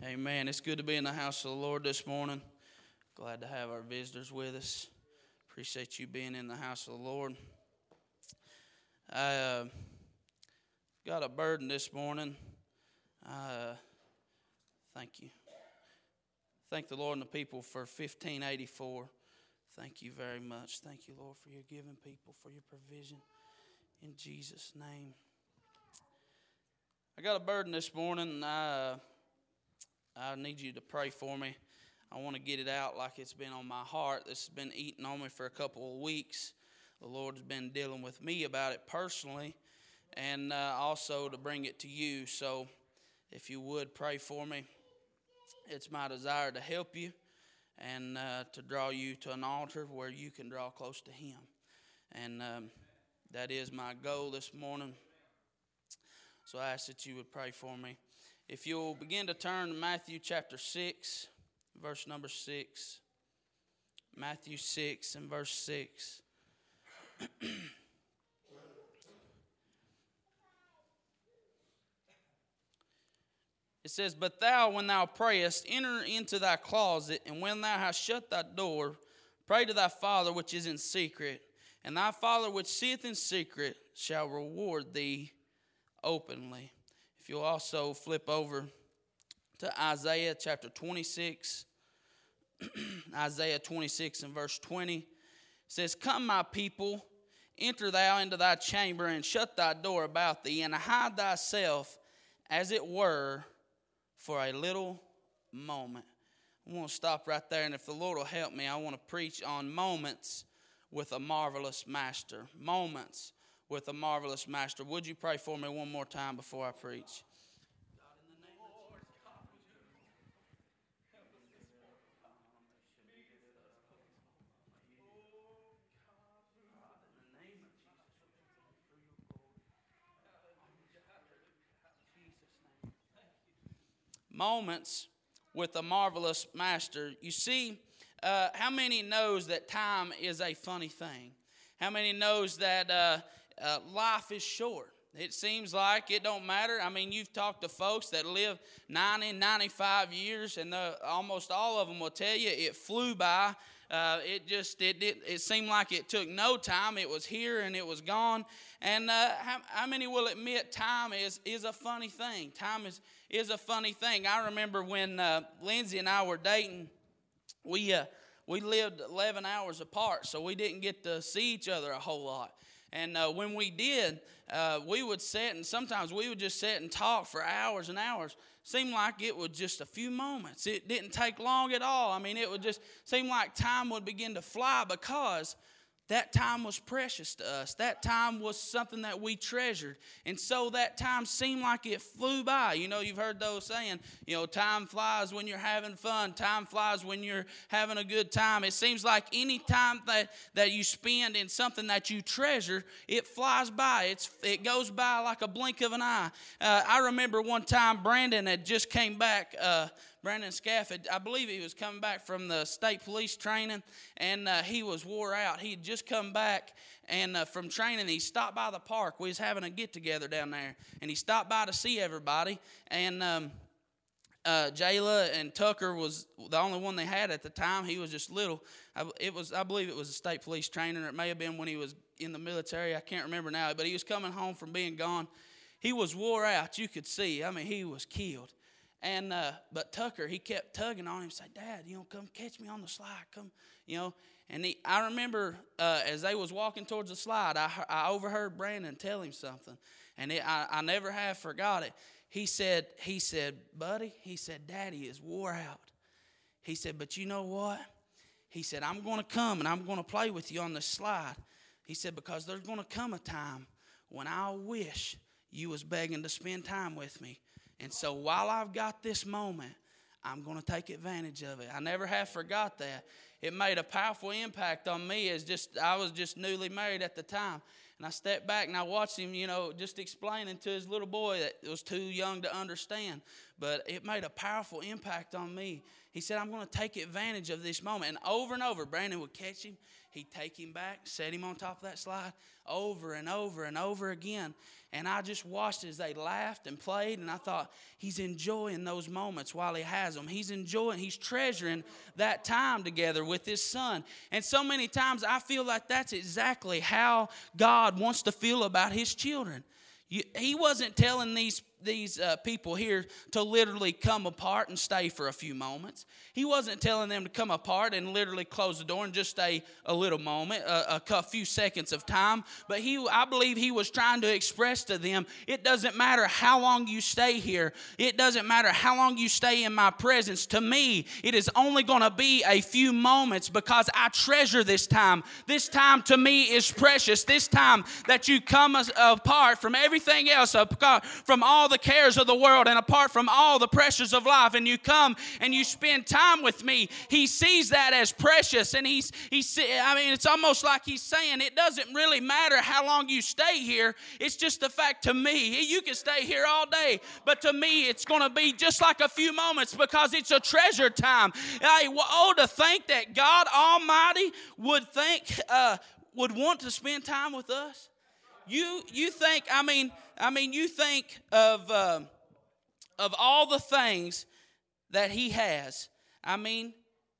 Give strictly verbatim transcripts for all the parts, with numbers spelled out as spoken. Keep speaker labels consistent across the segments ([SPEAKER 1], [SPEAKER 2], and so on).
[SPEAKER 1] Amen. It's good to be in the house of the Lord this morning. Glad to have our visitors with us. Appreciate you being in the house of the Lord. I uh, got a burden this morning. Uh, thank you. Thank the Lord and the people for fifteen eighty-four. Thank you very much. Thank you, Lord, for your giving people, for your provision. In Jesus' name. I got a burden this morning, and I, uh, I need you to pray for me. I want to get it out like it's been on my heart. This has been eating on me for a couple of weeks. The Lord's been dealing with me about it personally, and uh, also to bring it to you. So if you would pray for me, it's my desire to help you and uh, to draw you to an altar where you can draw close to Him. And um, that is my goal this morning. So I ask that you would pray for me. If you'll begin to turn to Matthew chapter six, verse number six. Matthew six and verse six. It says, "But thou, when thou prayest, enter into thy closet, and when thou hast shut thy door, pray to thy Father which is in secret, and thy Father which seeth in secret shall reward thee openly." If you'll also flip over to Isaiah chapter twenty-six, Isaiah twenty-six and verse twenty, it says, "Come, my people, enter thou into thy chamber, and shut thy door about thee, and hide thyself, as it were, for a little moment." I want to stop right there, and if the Lord will help me, I want to preach on moments with a marvelous master. Moments with a marvelous master. Would you pray for me one more time before I preach? Moments with a marvelous master. You see, uh, how many knows that time is a funny thing? How many knows that uh, uh, life is short? It seems like it don't matter. I mean, you've talked to folks that live ninety, ninety-five years, and the, almost all of them will tell you it flew by. Uh, it just, it, it it seemed like it took no time. It was here and it was gone. And uh, how, how many will admit time is, is a funny thing? Time is, is a funny thing. I remember when uh, Lindsay and I were dating, we, uh, we lived eleven hours apart, so we didn't get to see each other a whole lot. And uh, when we did, uh, we would sit, and sometimes we would just sit and talk for hours and hours. Seemed like it was just a few moments. It didn't take long at all. I mean, it would just seem like time would begin to fly because that time was precious to us. That time was something that we treasured. And so that time seemed like it flew by. You know, you've heard those saying, you know, time flies when you're having fun. Time flies when you're having a good time. It seems like any time that, that you spend in something that you treasure, it flies by. It's, it goes by like a blink of an eye. Uh, I remember one time Brandon had just came back, uh, Brandon Scaff, I believe he was coming back from the state police training, and uh, he was wore out. He had just come back and uh, from training. He stopped by the park. We was having a get-together down there, and he stopped by to see everybody. And um, uh, Jayla and Tucker was the only one they had at the time. He was just little. I, it was, I believe it was a state police training, or it may have been when he was in the military. I can't remember now, but he was coming home from being gone. He was wore out. You could see. I mean, he was killed. And uh, but Tucker, he kept tugging on him, say, "Dad, you know, come catch me on the slide, come, you know." And he, I remember uh, as they was walking towards the slide, I, I overheard Brandon tell him something, and it, I, I never have forgot it. He said, he said, "Buddy," he said, "Daddy is wore out." He said, "But you know what?" He said, "I'm going to come and I'm going to play with you on this slide." He said, "Because there's going to come a time when I wish you was begging to spend time with me. And so while I've got this moment, I'm going to take advantage of it." I never have forgot that. It made a powerful impact on me as just I was just newly married at the time. And I stepped back and I watched him, you know, just explaining to his little boy that was too young to understand. but it made a powerful impact on me. He said, I'm going to take advantage of this moment. And over and over, Brandon would catch him. He'd take him back, set him on top of that slide over and over and over again. And I just watched as they laughed and played, and I thought, he's enjoying those moments while he has them. He's enjoying, he's treasuring that time together with his son. And so many times I feel like that's exactly how God wants to feel about his children. You, he wasn't telling these these uh, people here to literally come apart and stay for a few moments. He wasn't telling them to come apart and literally close the door and just stay a little moment, a, a few seconds of time. But he, I believe he was trying to express to them, it doesn't matter how long you stay here. It doesn't matter how long you stay in my presence. To me, it is only going to be a few moments because I treasure this time. This time to me is precious. This time that you come apart from everything else, from all the cares of the world and apart from all the pressures of life, and you come and you spend time with me, he sees that as precious. And he's he's I mean, it's almost like he's saying, it doesn't really matter how long you stay here. It's just the fact to me, you can stay here all day, but to me it's going to be just like a few moments because it's a treasure time. I, oh, to think that God Almighty would think uh, would want to spend time with us. You you think, I mean, I mean, you think of uh, of all the things that he has. I mean,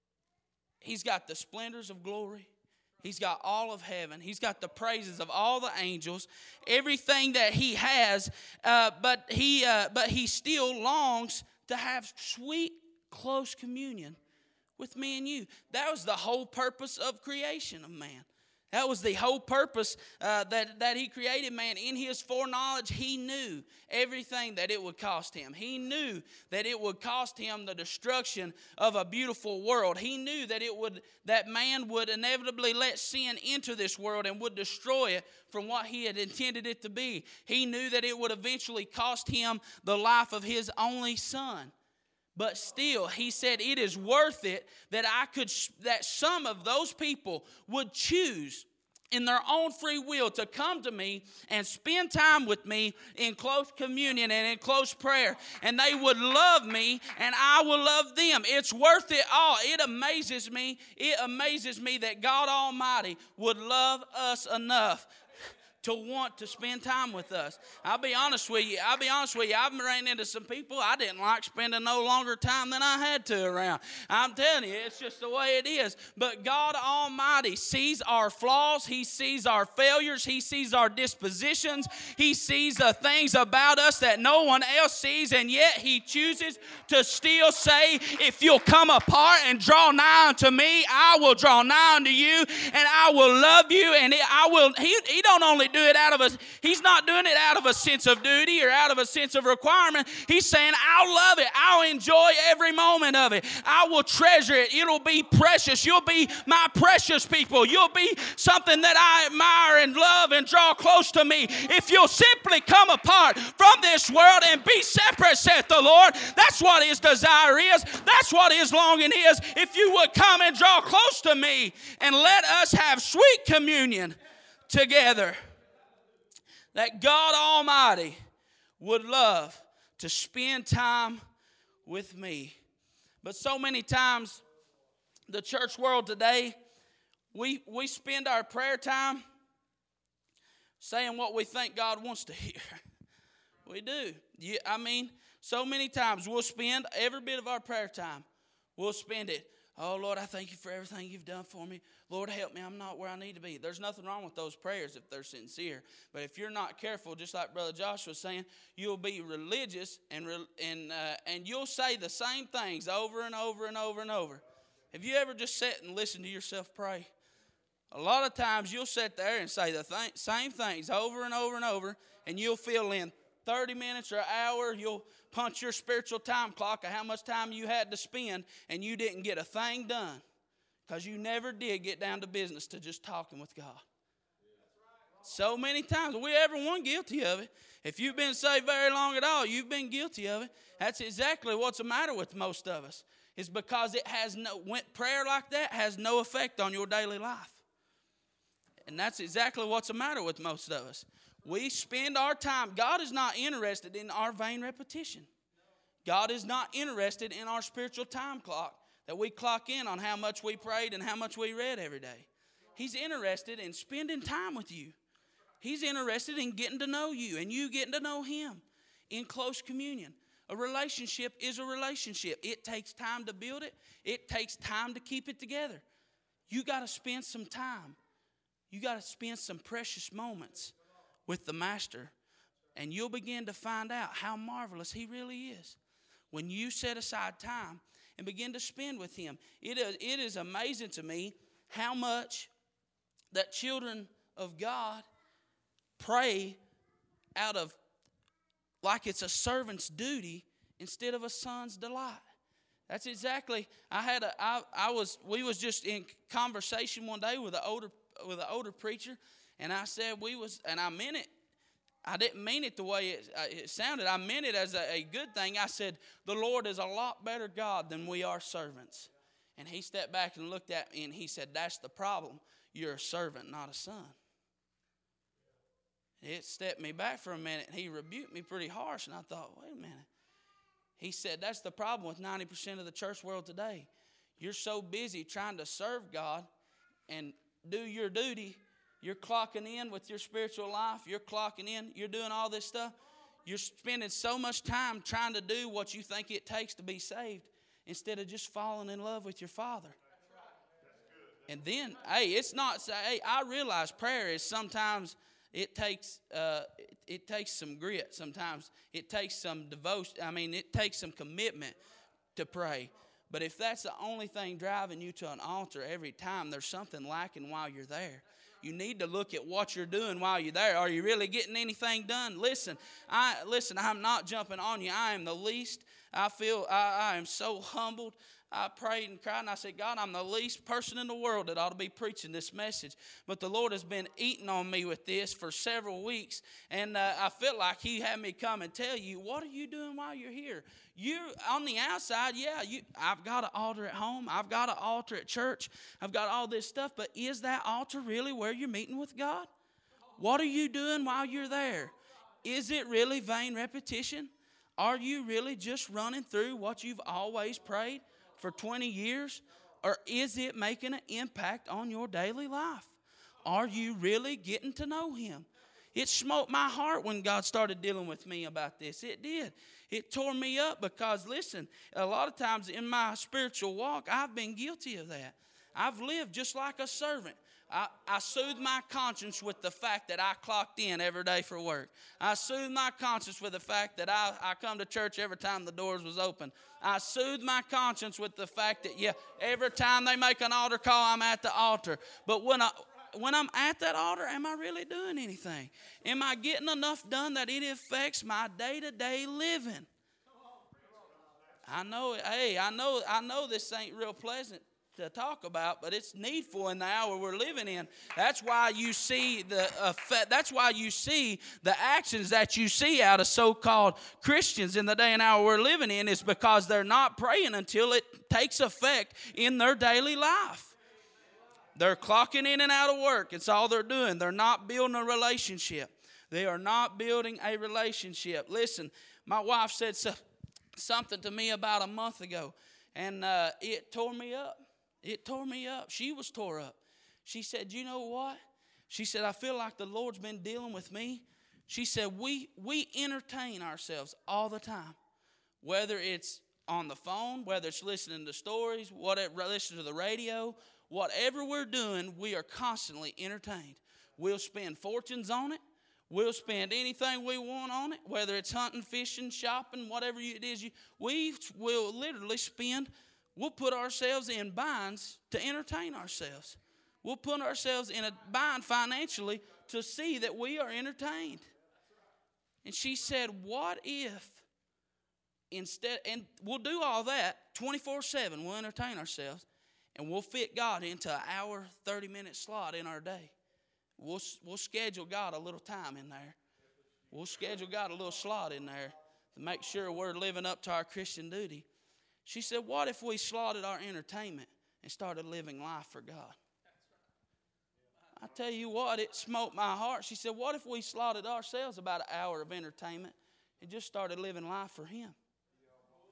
[SPEAKER 1] he's got the splendors of glory. He's got all of heaven. He's got the praises of all the angels. Everything that he has, uh, but he uh, but he still longs to have sweet, close communion with me and you. That was the whole purpose of creation of man. That was the whole purpose uh, that, that he created man. In his foreknowledge, he knew everything that it would cost him. He knew that it would cost him the destruction of a beautiful world. He knew that it would that man would inevitably let sin into this world and would destroy it from what he had intended it to be. He knew that it would eventually cost him the life of his only son. But still, he said, it is worth it that I could, that some of those people would choose in their own free will to come to me and spend time with me in close communion and in close prayer. And they would love me and I will love them. It's worth it all. It amazes me. It amazes me that God Almighty would love us enough to want to spend time with us. I'll be honest with you. I'll be honest with you. I've ran into some people I didn't like spending no longer time than I had to around. I'm telling you, it's just the way it is. But God Almighty sees our flaws. He sees our failures. He sees our dispositions. He sees the things about us that no one else sees. And yet He chooses to still say, if you'll come apart and draw nigh unto me, I will draw nigh unto you, and I will love you. And I will. He, he don't only do it out of a, he's not doing it out of a sense of duty or out of a sense of requirement. He's saying, I'll love it. I'll enjoy every moment of it. I will treasure it. It'll be precious. You'll be my precious people. You'll be something that I admire and love and draw close to me. If you'll simply come apart from this world and be separate, saith the Lord, that's what His desire is. That's what His longing is. If you would come and draw close to me and let us have sweet communion together. That God Almighty would love to spend time with me. But so many times, the church world today, we, we spend our prayer time saying what we think God wants to hear. We do. You, I mean, so many times we'll spend every bit of our prayer time, we'll spend it, oh, Lord, I thank you for everything you've done for me. Lord, help me. I'm not where I need to be. There's nothing wrong with those prayers if they're sincere. But if you're not careful, just like Brother Josh was saying, you'll be religious and and uh, and you'll say the same things over and over and over and over. Have you ever just sat and listened to yourself pray? A lot of times you'll sit there and say the th- same things over and over and over, and you'll feel in thirty minutes or an hour, you'll punch your spiritual time clock of how much time you had to spend, and you didn't get a thing done because you never did get down to business to just talking with God. So many times. We everyone guilty of it. If you've been saved very long at all, you've been guilty of it. That's exactly what's the matter with most of us. It's because it has no prayer like that has no effect on your daily life. And that's exactly what's the matter with most of us. We spend our time. God is not interested in our vain repetition. God is not interested in our spiritual time clock, that we clock in on how much we prayed and how much we read every day. He's interested in spending time with you. He's interested in getting to know you and you getting to know Him in close communion. A relationship is a relationship. It takes time to build it. It takes time to keep it together. You got to spend some time. You got to spend some precious moments with the Master, and you'll begin to find out how marvelous He really is. When you set aside time and begin to spend with Him, it is, it is amazing to me how much that children of God pray out of like it's a servant's duty instead of a son's delight. That's exactly. I had a. I, I was. We was just in conversation one day with an older with an older preacher, and I said we was, and I meant it. I didn't mean it the way it, uh, it sounded. I meant it as a, a good thing. I said the Lord is a lot better God than we are servants. And he stepped back and looked at me and he said, "That's the problem. You're a servant, not a son." It stepped me back for a minute. He rebuked me pretty harsh, and I thought, wait a minute. He said, that's the problem with ninety percent of the church world today. You're so busy trying to serve God and do your duty. You're clocking in with your spiritual life. You're clocking in. You're doing all this stuff. You're spending so much time trying to do what you think it takes to be saved instead of just falling in love with your Father. And then, hey, it's not, hey, I realize prayer is sometimes... It takes uh, it, it takes some grit sometimes. It takes some devotion. I mean, it takes some commitment to pray. But if that's the only thing driving you to an altar every time, there's something lacking while you're there. You need to look at what you're doing while you're there. Are you really getting anything done? Listen, I listen. I'm not jumping on you. I am the least. I feel I, I am so humbled. I prayed and cried, and I said, God, I'm the least person in the world that ought to be preaching this message. But the Lord has been eating on me with this for several weeks, and uh, I felt like He had me come and tell you, what are you doing while you're here? You on the outside, yeah, you. I've got an altar at home. I've got an altar at church. I've got all this stuff, but is that altar really where you're meeting with God? What are you doing while you're there? Is it really vain repetition? Are you really just running through what you've always prayed for twenty years? Or is it making an impact on your daily life? Are you really getting to know Him? It smote my heart when God started dealing with me about this. It did. It tore me up because, listen, a lot of times in my spiritual walk, I've been guilty of that. I've lived just like a servant. I, I soothe my conscience with the fact that I clocked in every day for work. I soothe my conscience with the fact that I, I come to church every time the doors was open. I soothe my conscience with the fact that, yeah, every time they make an altar call, I'm at the altar. But when, I, when I'm at that altar, am I really doing anything? Am I getting enough done that it affects my day-to-day living? I know, hey, I know, I know this ain't real pleasant to talk about, but it's needful in the hour we're living in. That's why you see the effect, that's why you see the actions that you see out of so-called Christians in the day and hour we're living in, is because they're not praying until it takes effect in their daily life. They're clocking in and out of work. It's all they're doing. They're not building a relationship. They are not building a relationship. Listen, my wife said so, something to me about a month ago, and uh, it tore me up. It tore me up. She was tore up. She said, you know what? She said, I feel like the Lord's been dealing with me. She said, we we entertain ourselves all the time. Whether it's on the phone, whether it's listening to stories, whatever, listening to the radio, whatever we're doing, we are constantly entertained. We'll spend fortunes on it. We'll spend anything we want on it, whether it's hunting, fishing, shopping, whatever it is. You, we will literally spend We'll put ourselves in binds to entertain ourselves. We'll put ourselves in a bind financially to see that we are entertained. And she said, what if instead, and we'll do all that twenty-four seven, we'll entertain ourselves, and we'll fit God into an hour, thirty-minute slot in our day. We'll, we'll schedule God a little time in there. We'll schedule God a little slot in there to make sure we're living up to our Christian duty. She said, what if we slotted our entertainment and started living life for God? I tell you what, it smote my heart. She said, what if we slotted ourselves about an hour of entertainment and just started living life for Him?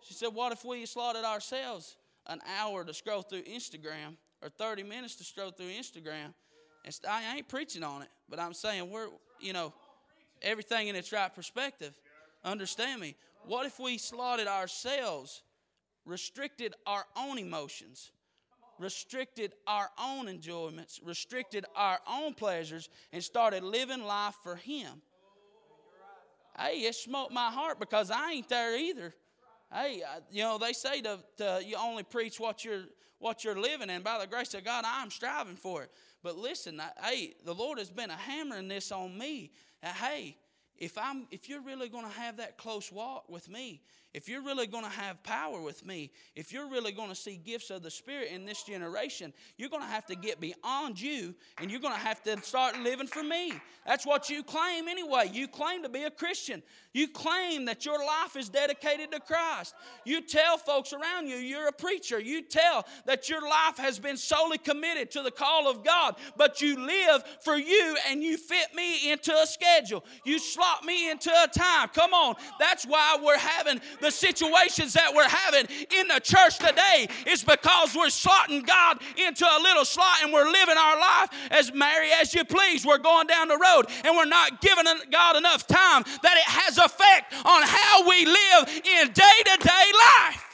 [SPEAKER 1] She said, what if we slotted ourselves an hour to scroll through Instagram or thirty minutes to scroll through Instagram? And I ain't preaching on it, but I'm saying we're, you know, everything in its right perspective. Understand me. What if we slotted ourselves, restricted our own emotions, restricted our own enjoyments, restricted our own pleasures, and started living life for Him? Hey, it smoked my heart because I ain't there either. Hey, you know, they say to, to you only preach what you're what you're living, and by the grace of God, I'm striving for it. But listen, I, hey, the Lord has been a hammering this on me. Uh, hey, if I'm if you're really going to have that close walk with me, if you're really going to have power with me, if you're really going to see gifts of the Spirit in this generation, you're going to have to get beyond you, and you're going to have to start living for me. That's what you claim anyway. You claim to be a Christian. You claim that your life is dedicated to Christ. You tell folks around you you're a preacher. You tell that your life has been solely committed to the call of God, but you live for you, and you fit me into a schedule. You slot me into a time. Come on. That's why we're having the situations that we're having in the church today, is because we're slotting God into a little slot, and we're living our life as merry as you please. We're going down the road, and we're not giving God enough time that it has effect on how we live in day-to-day life.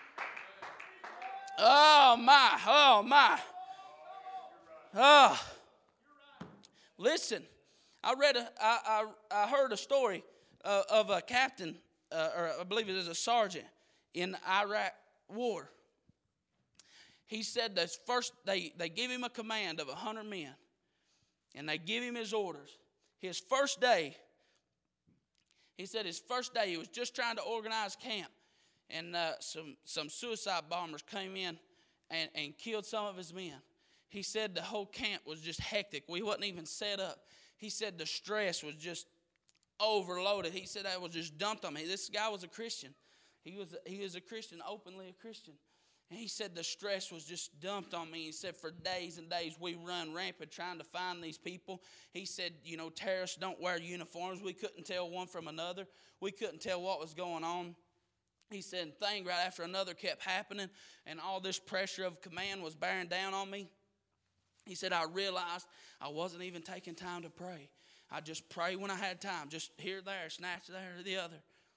[SPEAKER 1] Oh my, oh my. Oh. Listen, I read a, I, I, I heard a story uh, of a captain, uh, or I believe it is a sergeant in the Iraq war. He said that first they, they give him a command of a hundred men, and they give him his orders. His first day, he said his first day, he was just trying to organize camp, and uh, some, some suicide bombers came in and, and killed some of his men. He said the whole camp was just hectic. We wasn't even set up. He said the stress was just overloaded. He said that was just dumped on me. This guy was a Christian. He was, he was a Christian, openly a Christian. And he said the stress was just dumped on me. He said for days and days we run rampant trying to find these people. He said, you know, terrorists don't wear uniforms. We couldn't tell one from another. We couldn't tell what was going on. He said thing right after another kept happening, and all this pressure of command was bearing down on me. He said I realized I wasn't even taking time to pray. I just pray when I had time, just here, there, snatch there, or the other.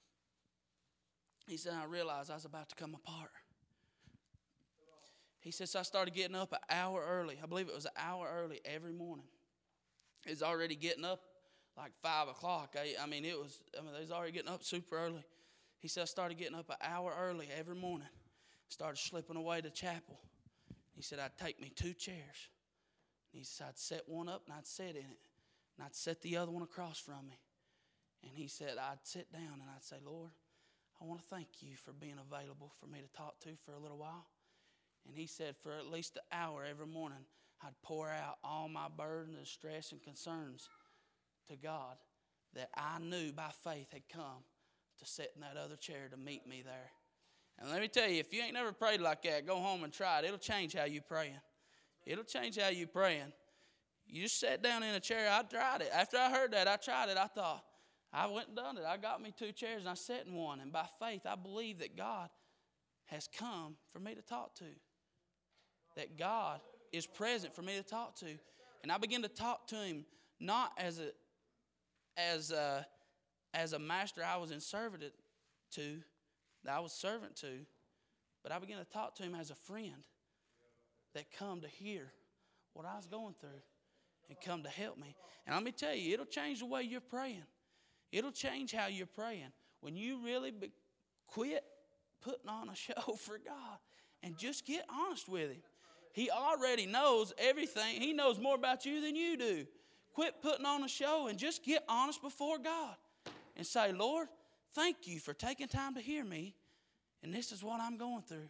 [SPEAKER 1] He said I realized I was about to come apart. He says, so I started getting up an hour early. I believe it was an hour early every morning. It was already getting up like five o'clock. I, I mean, it was, I mean, they was already getting up super early. He said, I started getting up an hour early every morning. Started slipping away to chapel. He said, I'd take me two chairs. He said, I'd set one up and I'd sit in it. And I'd set the other one across from me. And he said, I'd sit down and I'd say, Lord, I want to thank you for being available for me to talk to for a little while. And he said for at least an hour every morning, I'd pour out all my burden and stress and concerns to God that I knew by faith had come to sit in that other chair to meet me there. And let me tell you, if you ain't never prayed like that, go home and try it. It'll change how you praying. It'll change how you praying. You just sat down in a chair. I tried it. After I heard that, I tried it. I thought, I went and done it. I got me two chairs and I sat in one. And by faith, I believe that God has come for me to talk to. That God is present for me to talk to. And I began to talk to him not as a as a, as a master I was in servant to, that I was servant to, but I began to talk to him as a friend that come to hear what I was going through and come to help me. And let me tell you, it'll change the way you're praying. It'll change how you're praying. When you really be, quit putting on a show for God and just get honest with him. He already knows everything. He knows more about you than you do. Quit putting on a show and just get honest before God and say, Lord, thank you for taking time to hear me, and this is what I'm going through.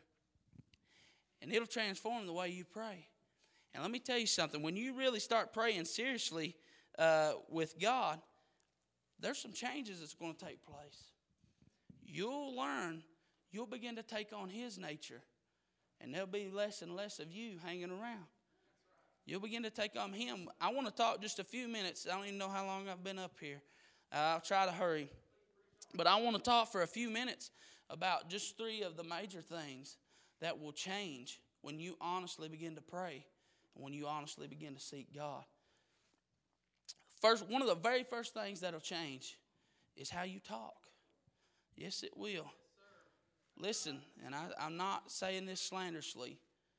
[SPEAKER 1] And it'll transform the way you pray. And let me tell you something. When you really start praying seriously uh, with God, there's some changes that's going to take place. You'll learn, you'll begin to take on his nature. And there'll be less and less of you hanging around. You'll begin to take on him. I want to talk just a few minutes. I don't even know how long I've been up here. Uh, I'll try to hurry. But I want to talk for a few minutes about just three of the major things that will change when you honestly begin to pray and when you honestly begin to seek God. First, one of the very first things that will change is how you talk. Yes, it will. Listen, and I, I'm not saying this slanderously.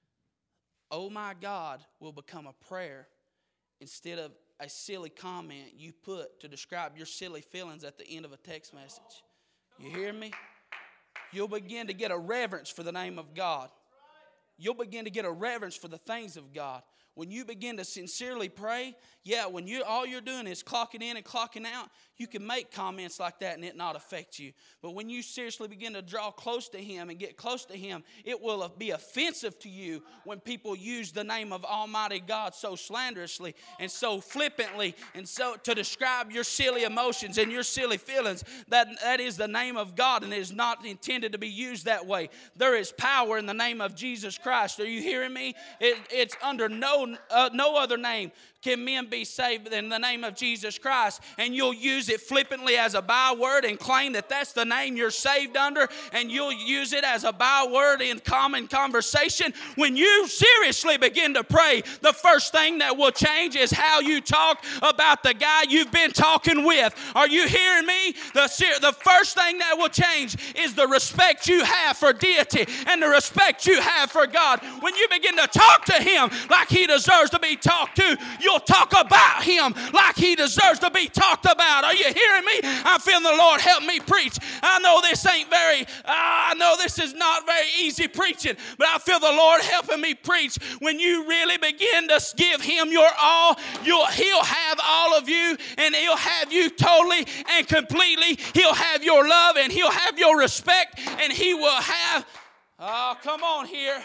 [SPEAKER 1] Oh my God will become a prayer instead of a silly comment you put to describe your silly feelings at the end of a text message. You hear me? You'll begin to get a reverence for the name of God. You'll begin to get a reverence for the things of God. When you begin to sincerely pray, yeah, when you all you're doing is clocking in and clocking out, you can make comments like that and it not affect you. But when you seriously begin to draw close to Him and get close to Him, it will be offensive to you when people use the name of Almighty God so slanderously and so flippantly and so to describe your silly emotions and your silly feelings. That, that is the name of God, and it is not intended to be used that way. There is power in the name of Jesus Christ. Are you hearing me? It, it's under no Uh, no other name can men be saved than the name of Jesus Christ. And you'll use it flippantly as a byword and claim that that's the name you're saved under, and you'll use it as a byword in common conversation. When you seriously begin to pray, the first thing that will change is how you talk about the guy you've been talking with. Are you hearing me? The, the first thing that will change is the respect you have for deity and the respect you have for God. When you begin to talk to Him like He deserves to be talked to, you'll talk about Him like He deserves to be talked about. Are you hearing me? I'm feeling the Lord help me preach. I know this ain't very, uh, I know this is not very easy preaching, but I feel the Lord helping me preach. When you really begin to give Him your all, you'll, He'll have all of you, and He'll have you totally and completely. He'll have your love, and He'll have your respect, and He will have, oh, come on here.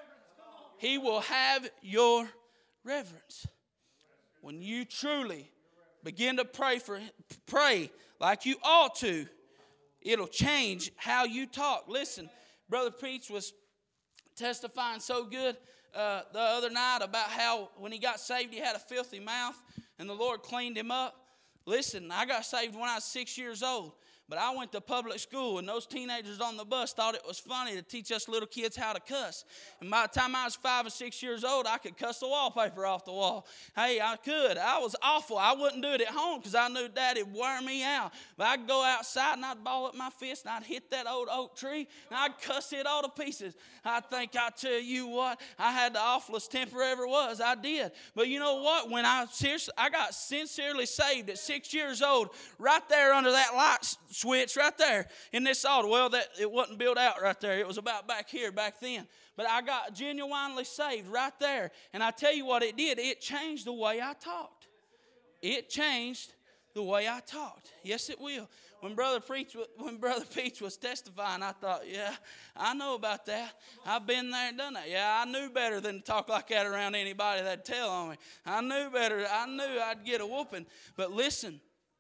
[SPEAKER 1] He will have your reverence. When you truly begin to pray for pray like you ought to, it'll change how you talk. Listen, Brother Preach was testifying so good uh, the other night about how when he got saved he had a filthy mouth and the Lord cleaned him up. Listen, I got saved when I was six years old. But I went to public school, and those teenagers on the bus thought it was funny to teach us little kids how to cuss. And by the time I was five or six years old, I could cuss the wallpaper off the wall. Hey, I could. I was awful. I wouldn't do it at home because I knew Daddy would wear me out. But I'd go outside, and I'd ball up my fist, and I'd hit that old oak tree, and I'd cuss it all to pieces. I think I tell you what, I had the awfulest temper ever was. I did. But you know what? When I seriously, I got sincerely saved at six years old, right there under that light switch right there in this altar. Well, that it wasn't built out right there. It was about back here back then. But I got genuinely saved right there. And I tell you what it did. It changed the way I talked. It changed the way I talked. Yes, it will. When Brother Preach, when Brother Peach was testifying, I thought, yeah, I know about that. I've been there and done that. Yeah, I knew better than to talk like that around anybody that'd tell on me. I knew better. I knew I'd get a whooping. But listen,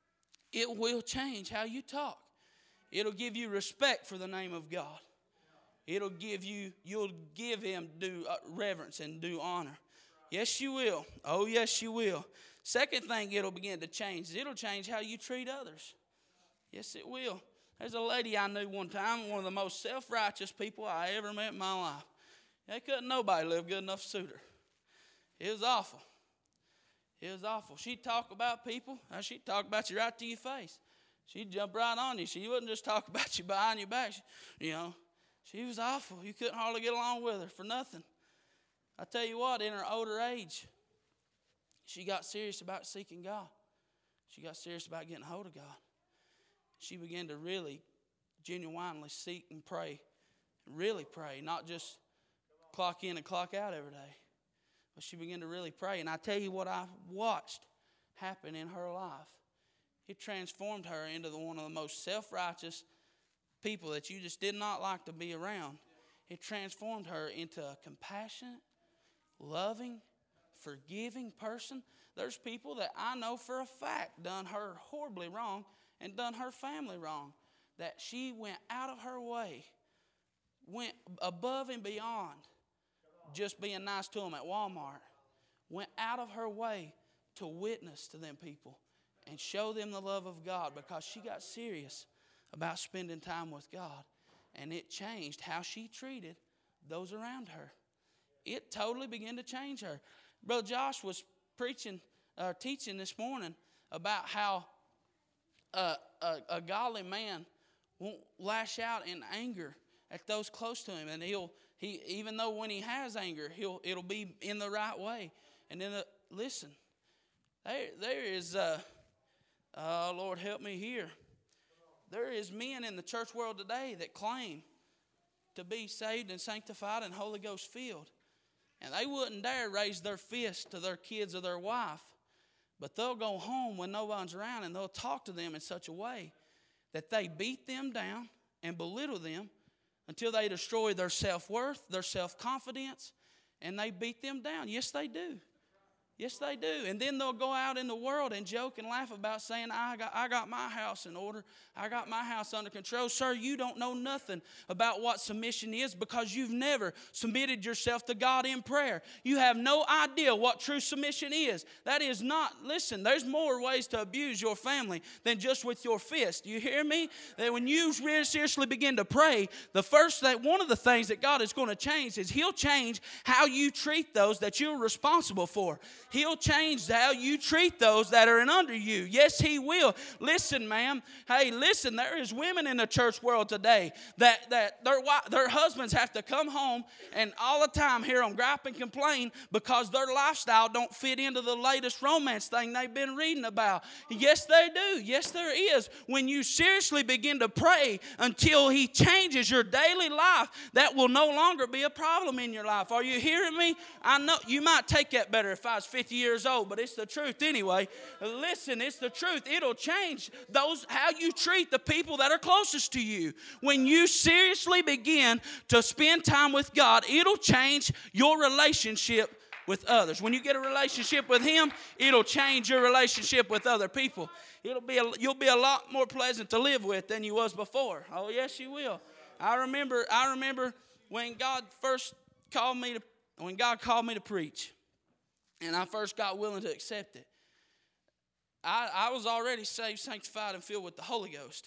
[SPEAKER 1] it will change how you talk. It'll give you respect for the name of God. It'll give you, you'll give Him due reverence and due honor. Yes, you will. Oh, yes, you will. Second thing it'll begin to change is it'll change how you treat others. Yes, it will. There's a lady I knew one time, one of the most self-righteous people I ever met in my life. They couldn't nobody live good enough to suit her. It was awful. It was awful. She'd talk about people. She'd talk about you right to your face. She'd jump right on you. She wouldn't just talk about you behind your back. You know, she was awful. You couldn't hardly get along with her for nothing. I tell you what, in her older age, she got serious about seeking God. She got serious about getting a hold of God. She began to really, genuinely seek and pray. Really pray, not just clock in and clock out every day. But she began to really pray. And I tell you what I watched happen in her life. It transformed her into the, one of the most self-righteous people that you just did not like to be around. It transformed her into a compassionate, loving, forgiving person. There's people that I know for a fact done her horribly wrong and done her family wrong. That she went out of her way, went above and beyond just being nice to them at Walmart. Went out of her way to witness to them people and show them the love of God because she got serious about spending time with God. And it changed how she treated those around her. It totally began to change her. Brother Josh was preaching, uh, teaching this morning about how uh, a, a godly man won't lash out in anger at those close to him, and he'll he even though when he has anger, he'll it'll be in the right way. And then uh, listen, there there is, uh, oh Lord help me here. There is men in the church world today that claim to be saved and sanctified and Holy Ghost filled, and they wouldn't dare raise their fist to their kids or their wife, but they'll go home when no one's around and they'll talk to them in such a way that they beat them down and belittle them until they destroy their self-worth, their self-confidence, and they beat them down. Yes, they do. Yes, they do. And then they'll go out in the world and joke and laugh about saying, I got, I got my house in order. I got my house under control. Sir, you don't know nothing about what submission is because you've never submitted yourself to God in prayer. You have no idea what true submission is. That is not, listen, there's more ways to abuse your family than just with your fist. You hear me? That when you really seriously begin to pray, the first that one of the things that God is going to change is He'll change how you treat those that you're responsible for. He'll change how you treat those that are in under you. Yes, He will. Listen, ma'am. Hey, listen, there is women in the church world today that, that their, their husbands have to come home and all the time hear them gripe and complain because their lifestyle don't fit into the latest romance thing they've been reading about. Yes, they do. Yes, there is. When you seriously begin to pray until He changes your daily life, that will no longer be a problem in your life. Are you hearing me? I know you might take that better if I was fifty years old, but it's the truth anyway. Listen, it's the truth. It'll change those how you treat the people that are closest to you. When you seriously begin to spend time with God, it'll change your relationship with others. When you get a relationship with Him, it'll change your relationship with other people. It'll be a, you'll be a lot more pleasant to live with than you was before. Oh yes, you will. I remember. I remember when God first called me to when God called me to preach. And I first got willing to accept it. I, I was already saved, sanctified, and filled with the Holy Ghost.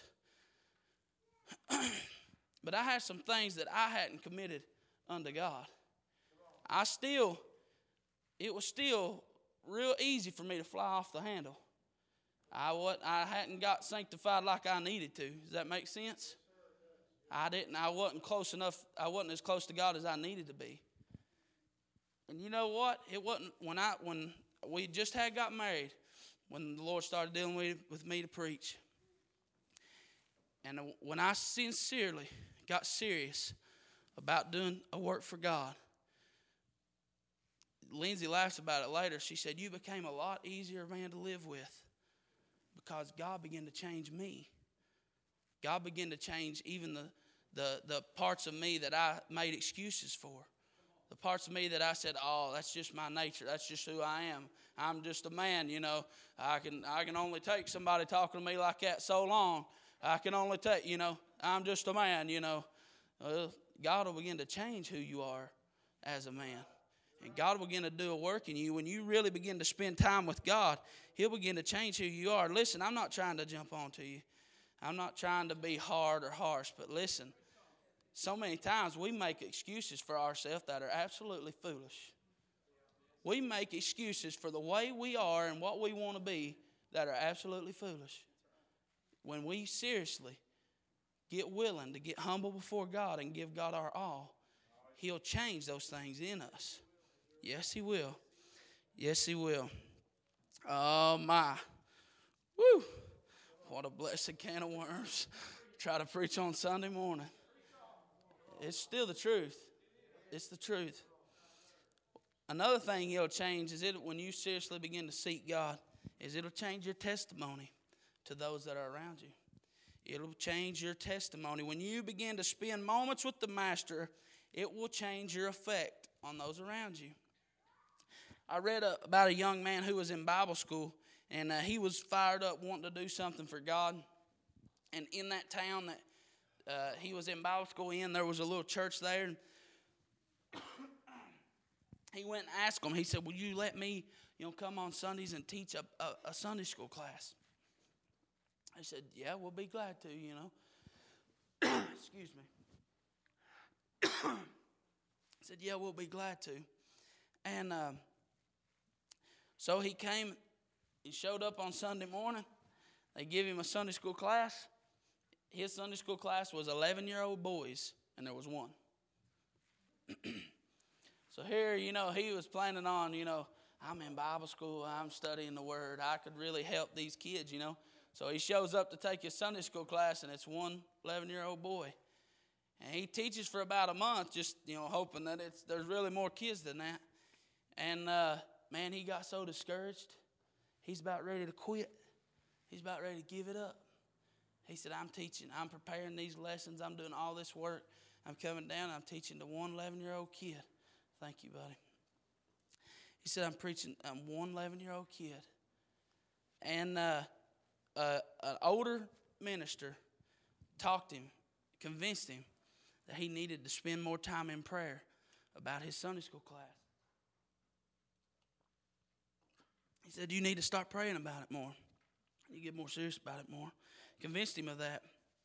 [SPEAKER 1] But I had some things that I hadn't committed unto God. I still, it was still real easy for me to fly off the handle. I, what, I hadn't got sanctified like I needed to. Does that make sense? I didn't. I wasn't close enough. I wasn't as close to God as I needed to be. And you know what? It wasn't when I when we just had got married, when the Lord started dealing with, with me to preach. And when I sincerely got serious about doing a work for God, Lindsay laughs about it later. She said, you became a lot easier man to live with because God began to change me. God began to change even the, the, the parts of me that I made excuses for. The parts of me that I said, oh, that's just my nature. That's just who I am. I'm just a man, you know. I can I can only take somebody talking to me like that so long. I can only take, you know, I'm just a man, you know. Well, God will begin to change who you are as a man. And God will begin to do a work in you. When you really begin to spend time with God, He'll begin to change who you are. Listen, I'm not trying to jump onto you. I'm not trying to be hard or harsh, but listen. So many times we make excuses for ourselves that are absolutely foolish. We make excuses for the way we are and what we want to be that are absolutely foolish. When we seriously get willing to get humble before God and give God our all, He'll change those things in us. Yes, He will. Yes, He will. Oh, my. Woo. What a blessed can of worms. Try to preach on Sunday morning. It's still the truth. It's the truth. Another thing He'll change is it when you seriously begin to seek God, is it'll change your testimony to those that are around you. It'll change your testimony. When you begin to spend moments with the Master, it will change your effect on those around you. I read a, about a young man who was in Bible school, and uh, he was fired up wanting to do something for God. And in that town that Uh, he was in Bible school in, there was a little church there. And he went and asked them. He said, will you let me, you know, come on Sundays and teach a, a, a Sunday school class? I said, yeah, we'll be glad to, you know. Excuse me. said, yeah, we'll be glad to. And um, so he came, he showed up on Sunday morning. They give him a Sunday school class. His Sunday school class was eleven-year-old boys, and there was one. So here, you know, he was planning on, you know, I'm in Bible school, I'm studying the Word. I could really help these kids, you know. So he shows up to take his Sunday school class, and it's one eleven-year-old boy. And he teaches for about a month, just, you know, hoping that it's there's really more kids than that. And, uh, man, he got so discouraged. He's about ready to quit. He's about ready to give it up. He said, I'm teaching. I'm preparing these lessons. I'm doing all this work. I'm coming down. I'm teaching to one eleven-year-old kid. Thank you, buddy. He said, I'm preaching. I'm one eleven-year-old kid. And uh, uh, an older minister talked him, convinced him that he needed to spend more time in prayer about his Sunday school class. He said, you need to start praying about it more. You get more serious about it more. Convinced him of that.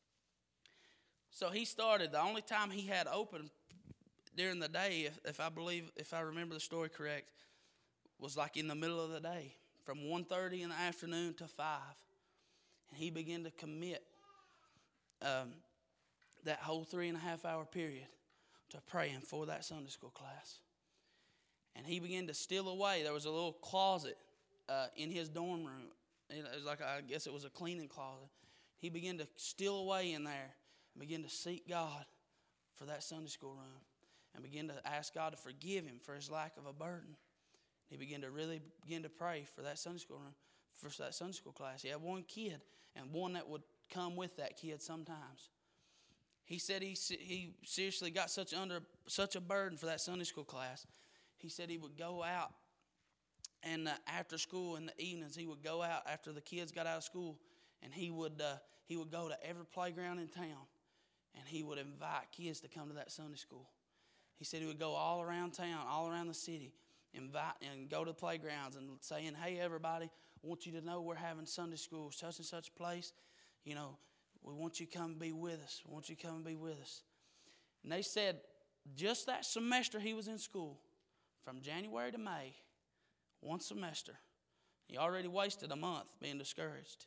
[SPEAKER 1] So he started, the only time he had open during the day, if, if I believe, if I remember the story correct, was like in the middle of the day, from one thirty in the afternoon to five. And he began to commit um, that whole three and a half hour period to praying for that Sunday school class. And he began to steal away. There was a little closet uh, in his dorm room. It was like, I guess it was a cleaning closet. He began to steal away in there and begin to seek God for that Sunday school room and begin to ask God to forgive him for his lack of a burden. He began to really begin to pray for that Sunday school room, for that Sunday school class. He had one kid and one that would come with that kid sometimes. He said he he seriously got such under such a burden for that Sunday school class. He said he would go out and uh, after school in the evenings, he would go out after the kids got out of school, and he would uh, he would go to every playground in town, and he would invite kids to come to that Sunday school. He said he would go all around town, all around the city, invite and go to the playgrounds and saying, hey, everybody, I want you to know we're having Sunday school, such and such place. You know, we want you to come and be with us. We want you to come and be with us. And they said just that semester he was in school, from January to May, one semester, he already wasted a month being discouraged.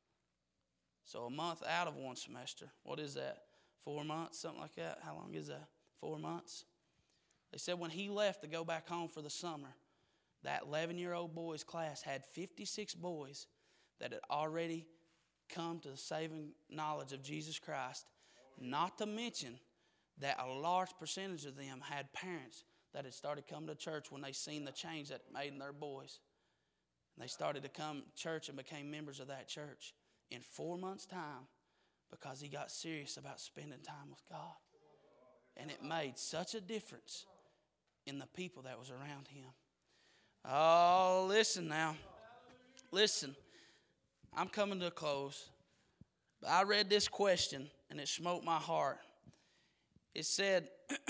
[SPEAKER 1] So a month out of one semester, what is that? Four months, something like that? How long is that? Four months? They said when he left to go back home for the summer, that eleven-year-old boys' class had fifty-six boys that had already come to the saving knowledge of Jesus Christ. Not to mention that a large percentage of them had parents that had started coming to church when they seen the change that it made in their boys. And they started to come to church and became members of that church in four months' time because he got serious about spending time with God. And it made such a difference in the people that was around him. Oh, listen now. Listen. I'm coming to a close. But I read this question and it smote my heart. It said,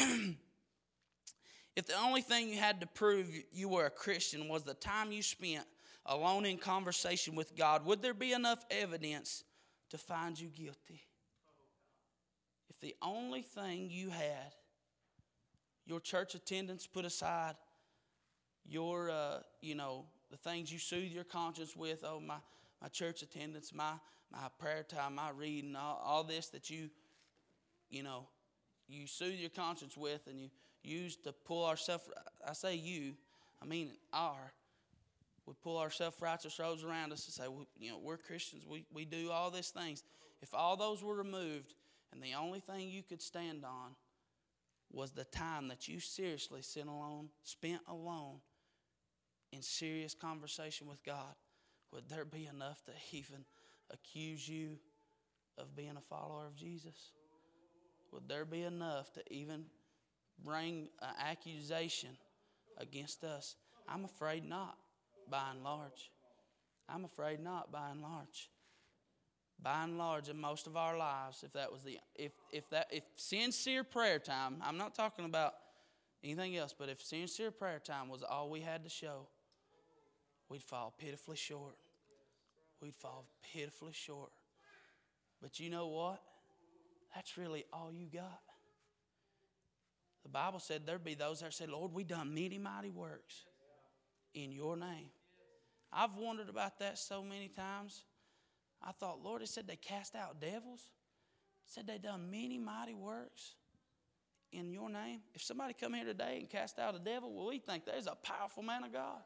[SPEAKER 1] if the only thing you had to prove you were a Christian was the time you spent alone in conversation with God, would there be enough evidence to find you guilty? If the only thing you had, your church attendance put aside, your, uh, you know, the things you soothe your conscience with, oh, my, my church attendance, my, my prayer time, my reading, all, all this that you, you know, you soothe your conscience with and you use to pull ourselves, I say you, I mean our, we pull our self-righteous robes around us and say, well, you know, we're Christians, we, we do all these things. If all those were removed and the only thing you could stand on was the time that you seriously spent alone, spent alone in serious conversation with God, would there be enough to even accuse you of being a follower of Jesus? Would there be enough to even bring an accusation against us? I'm afraid not, by and large. I'm afraid not, by and large. By and large, in most of our lives, if that was the if if that if sincere prayer time, I'm not talking about anything else, but if sincere prayer time was all we had to show, we'd fall pitifully short. We'd fall pitifully short. But you know what? That's really all you got. The Bible said there'd be those that say, Lord, we done many mighty works in your name. I've wondered about that so many times. I thought, Lord, it said they cast out devils. It said they done many mighty works in your name. If somebody come here today and cast out a devil, well, we think there's a powerful man of God.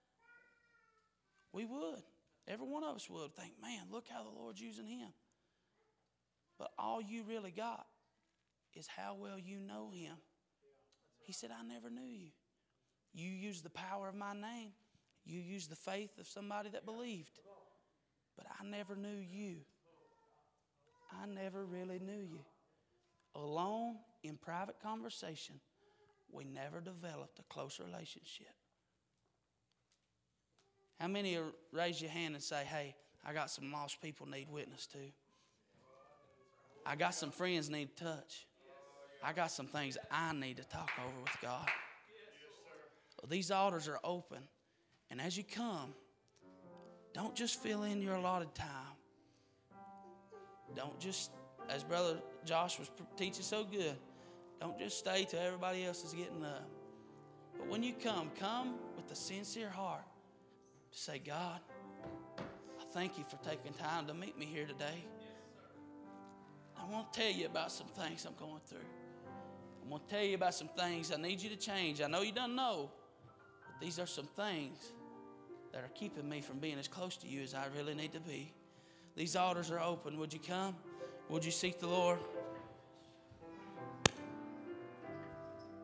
[SPEAKER 1] We would. Every one of us would think, man, look how the Lord's using him. But all you really got is how well you know him. He said, I never knew you. You used the power of my name. You used the faith of somebody that believed. But I never knew you. I never really knew you. Alone, in private conversation, we never developed a close relationship. How many raise your hand and say, hey, I got some lost people need witness to? I got some friends need touch. I got some things I need to talk over with God. Well, these altars are open. And as you come, don't just fill in your allotted time. Don't just, as Brother Josh was teaching so good, don't just stay till everybody else is getting up. But when you come, come with a sincere heart to say, God, I thank you for taking time to meet me here today. I want to tell you about some things I'm going through. I'm going to tell you about some things I need you to change. I know you don't know, but these are some things that are keeping me from being as close to you as I really need to be. These altars are open. Would you come? Would you seek the Lord?